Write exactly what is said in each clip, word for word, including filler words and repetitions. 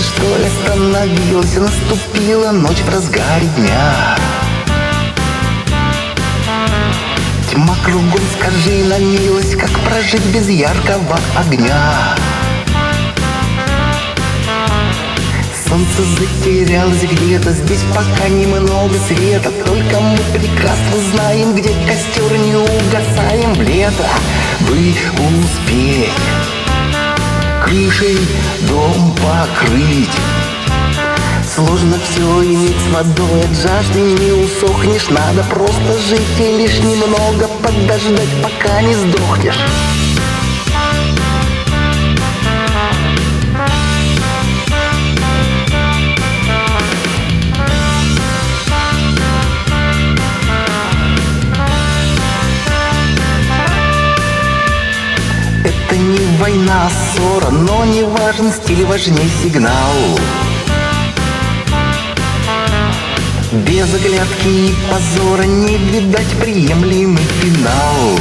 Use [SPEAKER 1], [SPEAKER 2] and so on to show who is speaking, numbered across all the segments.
[SPEAKER 1] сердце, что ли, остановилось, наступила ночь в разгаре дня. Тьма кругом, скажи на милость, как прожить без яркого огня? Солнце затерялось где-то, здесь пока немного света. Только мы прекрасно знаем, где костер, не угасаем в лето. Бы успеть крышей дом покрыть. Сложно все иметь с водой, от жажды не усохнешь. Надо просто жить и лишь немного подождать, пока не сдохнешь. Это не война, а ссора, но не важен стиль, важнее сигнал. Без оглядки и позора не видать приемлемый финал.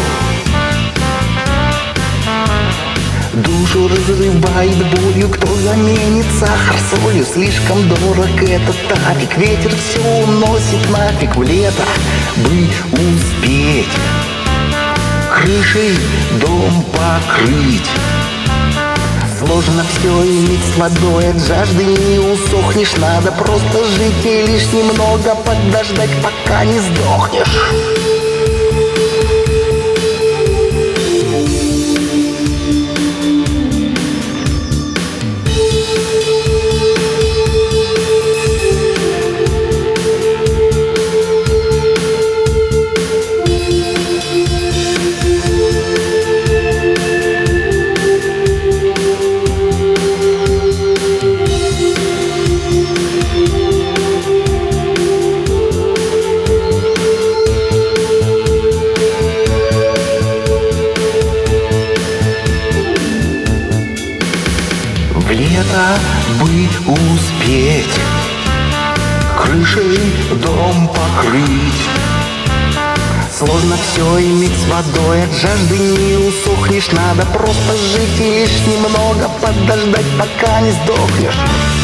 [SPEAKER 1] Душу разрывает болью, кто заменит сахар солью. Слишком дорог этот тапик, ветер все уносит нафиг в лето. Бы успеть крышей дом покрыть. Сложно все иметь с водой, от жажды не усохнешь. Надо просто жить и лишь немного подождать, пока не сдохнешь. В лето бы успеть крышей дом покрыть. Сложно все иметь с водой, от жажды не усохнешь. Надо просто жить и лишь немного подождать, пока не сдохнешь.